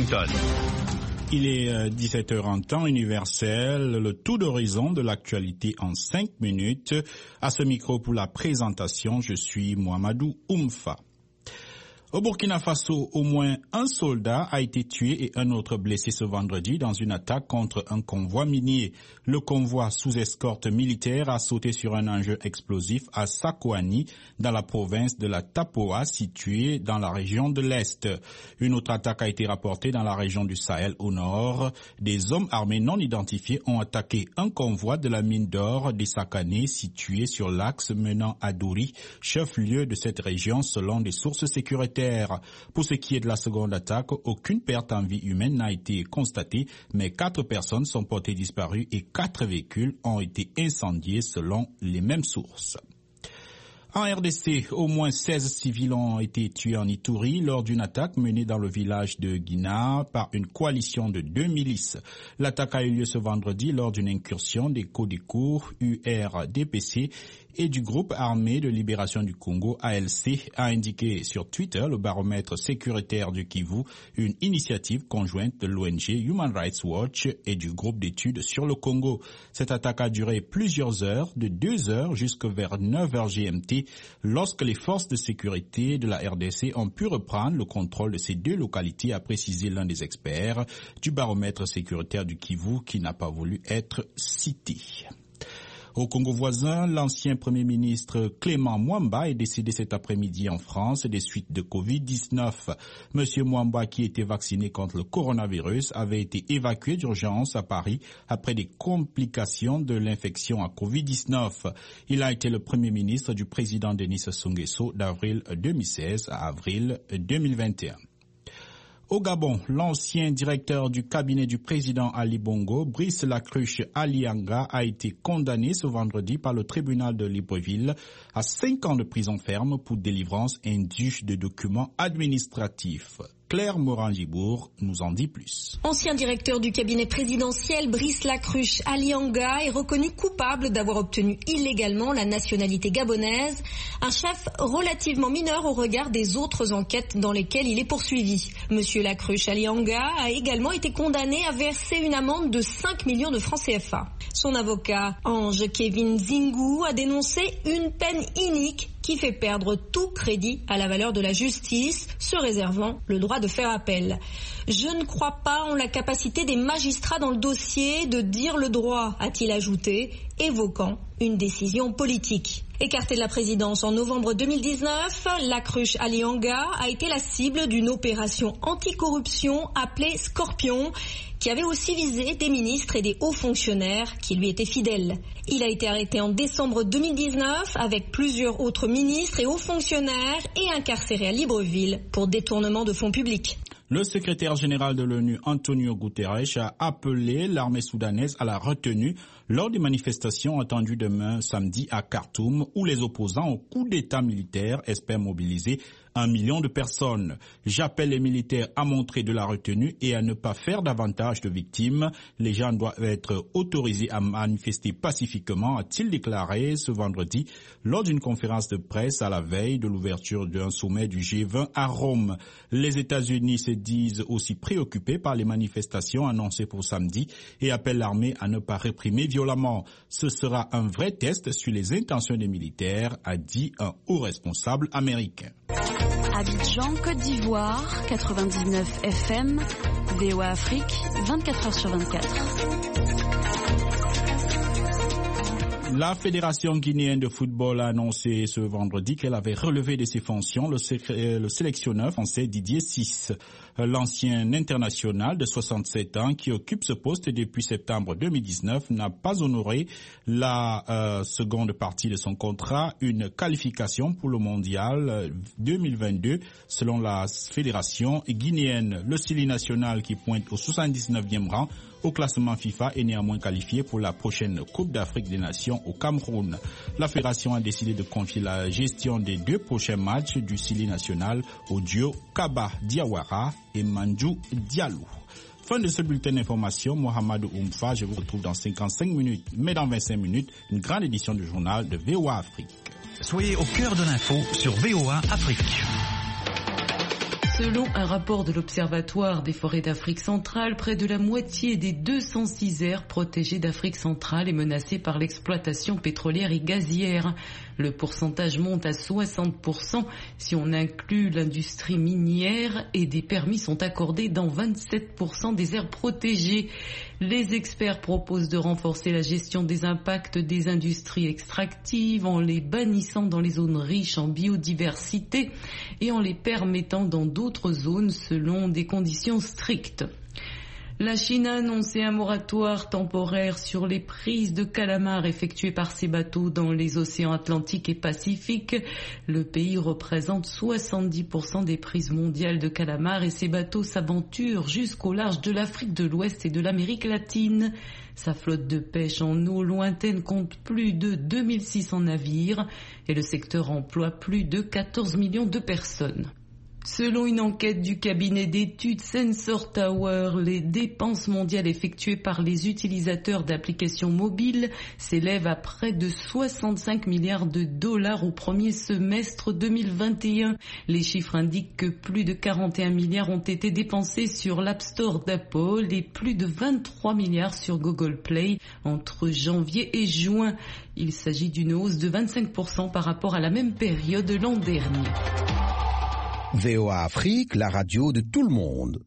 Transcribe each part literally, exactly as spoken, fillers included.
Washington. Il est dix-sept heures en temps universel, le tour d'horizon de l'actualité en cinq minutes. À ce micro pour la présentation, je suis Mohamedou Oumfa. Au Burkina Faso, au moins un soldat a été tué et un autre blessé ce vendredi dans une attaque contre un convoi minier. Le convoi sous escorte militaire a sauté sur un engin explosif à Sakouani, dans la province de la Tapoa, située dans la région de l'Est. Une autre attaque a été rapportée dans la région du Sahel au nord. Des hommes armés non identifiés ont attaqué un convoi de la mine d'or des Sakane, situé sur l'axe menant à Douri, chef-lieu de cette région selon des sources sécuritaires. Pour ce qui est de la seconde attaque, aucune perte en vie humaine n'a été constatée, mais quatre personnes sont portées disparues et quatre véhicules ont été incendiés selon les mêmes sources. En R D C, au moins seize civils ont été tués en Ituri lors d'une attaque menée dans le village de Guina par une coalition de deux milices. L'attaque a eu lieu ce vendredi lors d'une incursion des Codeco, U R D P C et du groupe armé de libération du Congo, A L C, a indiqué sur Twitter le baromètre sécuritaire du Kivu, une initiative conjointe de l'O N G Human Rights Watch et du groupe d'études sur le Congo. Cette attaque a duré plusieurs heures, de deux heures jusqu'à vers neuf heures G M T, lorsque les forces de sécurité de la R D C ont pu reprendre le contrôle de ces deux localités, a précisé l'un des experts du baromètre sécuritaire du Kivu qui n'a pas voulu être cité. Au Congo voisin, l'ancien Premier ministre Clément Mwamba est décédé cet après-midi en France des suites de covid dix-neuf. Monsieur Mwamba, qui était vacciné contre le coronavirus, avait été évacué d'urgence à Paris après des complications de l'infection à covid dix-neuf. Il a été le Premier ministre du président Denis Sassou Nguesso d'avril deux mille seize à avril deux mille vingt et un. Au Gabon, l'ancien directeur du cabinet du président Ali Bongo, Brice Lacruche Alianga, a été condamné ce vendredi par le tribunal de Libreville à cinq ans de prison ferme pour délivrance indue de documents administratifs. Claire Morin-Gibourg nous en dit plus. Ancien directeur du cabinet présidentiel, Brice Lacruche Alianga est reconnu coupable d'avoir obtenu illégalement la nationalité gabonaise, un chef relativement mineur au regard des autres enquêtes dans lesquelles il est poursuivi. Monsieur Lacruche Alianga a également été condamné à verser une amende de cinq millions de francs C F A. Son avocat, Ange Kevin Zingou, a dénoncé une peine inique qui fait perdre tout crédit à la valeur de la justice, se réservant le droit de faire appel. Je ne crois pas en la capacité des magistrats dans le dossier de dire le droit, a-t-il ajouté, évoquant une décision politique. Écarté de la présidence en novembre deux mille dix-neuf, Lacruche Alianga a été la cible d'une opération anticorruption appelée Scorpion, qui avait aussi visé des ministres et des hauts fonctionnaires qui lui étaient fidèles. Il a été arrêté en décembre deux mille dix-neuf avec plusieurs autres ministres et hauts fonctionnaires et incarcéré à Libreville pour détournement de fonds publics. Le secrétaire général de l'ONU, Antonio Guterres, a appelé l'armée soudanaise à la retenue lors des manifestations attendues demain samedi à Khartoum, où les opposants au coup d'État militaire espèrent mobiliser un million de personnes. J'appelle les militaires à montrer de la retenue et à ne pas faire davantage de victimes. Les gens doivent être autorisés à manifester pacifiquement, a-t-il déclaré ce vendredi lors d'une conférence de presse à la veille de l'ouverture d'un sommet du G vingt à Rome. Les États-Unis se disent aussi préoccupés par les manifestations annoncées pour samedi et appellent l'armée à ne pas réprimer violemment. Ce sera un vrai test sur les intentions des militaires, a dit un haut responsable américain. Abidjan, Côte d'Ivoire, quatre-vingt-dix-neuf F M, V O A Afrique, vingt-quatre heures sur vingt-quatre. La Fédération guinéenne de football a annoncé ce vendredi qu'elle avait relevé de ses fonctions le, sé- le sélectionneur français Didier Ciss. L'ancien international de soixante-sept ans qui occupe ce poste depuis septembre deux mille dix-neuf n'a pas honoré la euh, seconde partie de son contrat, une qualification pour le mondial deux mille vingt-deux selon la Fédération guinéenne. Le Sili national qui pointe au soixante-dix-neuvième rang au classement FIFA est néanmoins qualifié pour la prochaine Coupe d'Afrique des Nations au Cameroun. La fédération a décidé de confier la gestion des deux prochains matchs du Sili national au duo Kaba Diawara et Mandjou Diallo. Fin de ce bulletin d'information, Mohamedou Oumfa, je vous retrouve dans cinquante-cinq minutes, mais dans vingt-cinq minutes, une grande édition du journal de V O A Afrique. Soyez au cœur de l'info sur V O A Afrique. Selon un rapport de l'Observatoire des forêts d'Afrique centrale, près de la moitié des deux cent six aires protégées d'Afrique centrale est menacée par l'exploitation pétrolière et gazière. Le pourcentage monte à soixante pour cent si on inclut l'industrie minière et des permis sont accordés dans vingt-sept pour cent des aires protégées. Les experts proposent de renforcer la gestion des impacts des industries extractives en les bannissant dans les zones riches en biodiversité et en les permettant dans d'autres zones selon des conditions strictes. La Chine a annoncé un moratoire temporaire sur les prises de calamars effectuées par ses bateaux dans les océans Atlantique et Pacifique. Le pays représente soixante-dix pour cent des prises mondiales de calamars et ses bateaux s'aventurent jusqu'au large de l'Afrique de l'Ouest et de l'Amérique latine. Sa flotte de pêche en eau lointaine compte plus de deux mille six cents navires et le secteur emploie plus de quatorze millions de personnes. Selon une enquête du cabinet d'études Sensor Tower, les dépenses mondiales effectuées par les utilisateurs d'applications mobiles s'élèvent à près de soixante-cinq milliards de dollars au premier semestre deux mille vingt et un. Les chiffres indiquent que plus de quarante et un milliards ont été dépensés sur l'App Store d'Apple et plus de vingt-trois milliards sur Google Play entre janvier et juin. Il s'agit d'une hausse de vingt-cinq pour cent par rapport à la même période l'an dernier. V O A Afrique, la radio de tout le monde.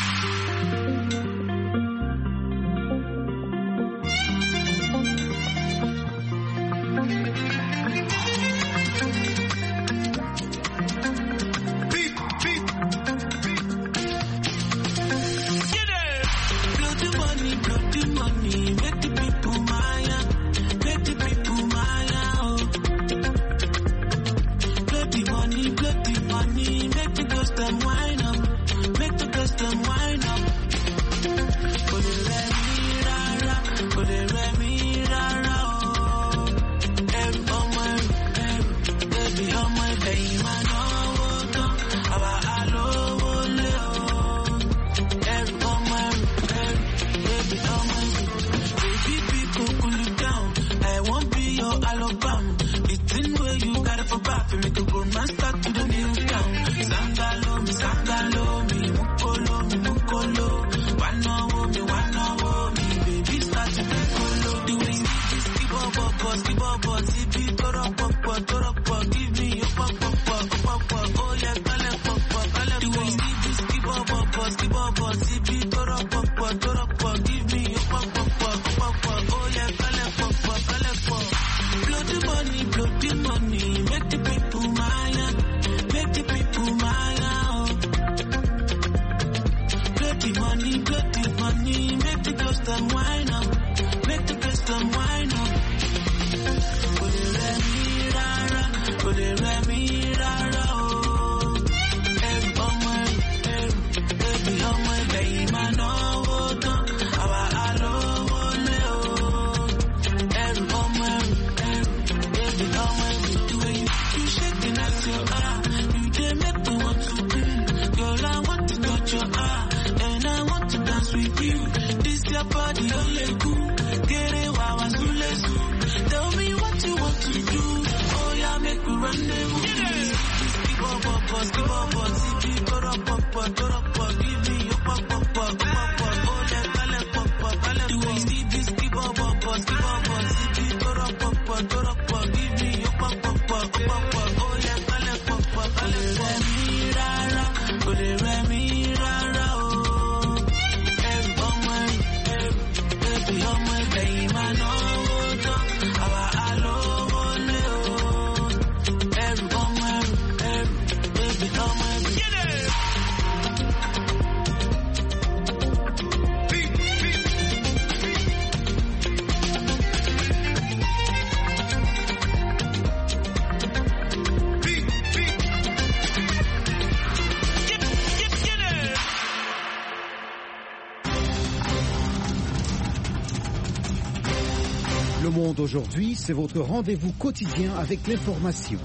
Aujourd'hui, c'est votre rendez-vous quotidien avec l'information.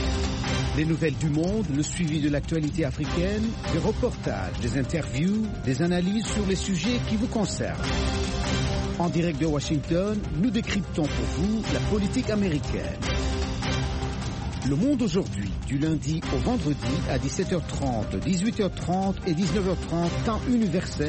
Les nouvelles du monde, le suivi de l'actualité africaine, des reportages, des interviews, des analyses sur les sujets qui vous concernent. En direct de Washington, nous décryptons pour vous la politique américaine. Le Monde aujourd'hui, du lundi au vendredi à dix-sept heures trente, dix-huit heures trente et dix-neuf heures trente, temps universel.